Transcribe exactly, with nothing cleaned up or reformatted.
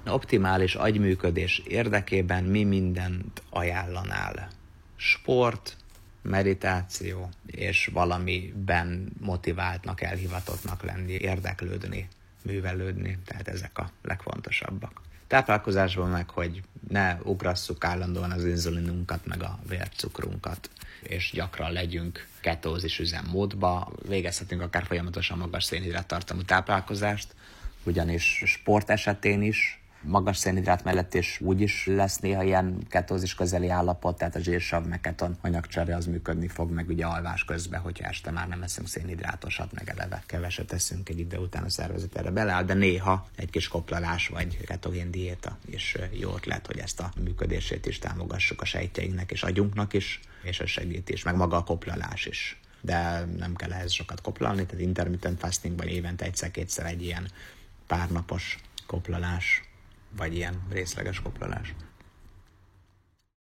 Optimális agyműködés érdekében mi mindent ajánlanál? Sport, meditáció és valamiben motiváltnak, elhivatottnak lenni, érdeklődni, művelődni, tehát ezek a legfontosabbak. Táplálkozásban meg, hogy ne ugrasszuk állandóan az inzulinunkat, meg a vércukrunkat, és gyakran legyünk ketózis üzemmódba, végezhetünk akár folyamatosan magas szénhidrát tartalmú táplálkozást, ugyanis sport esetén is magas szénhidrát mellett is úgy is lesz néha ilyen ketózis közeli állapot, tehát a zsírsav meg keton anyagcsere az működni fog, meg ugye alvás közben, hogyha este már nem eszünk szénhidrátosat, meg eleve keveset eszünk, egy idő után a szervezet erre beleáll, de néha egy kis koplalás vagy ketogén diéta is jó ötlet, hogy ezt a működését is támogassuk a sejtjeinknek és agyunknak is, és a segít is, meg maga a koplalás is. De nem kell ehhez sokat koplalni, tehát intermittent fastingban évente egyszer-kétszer egy ilyen párnapos koplalás, vagy ilyen részleges koplalás.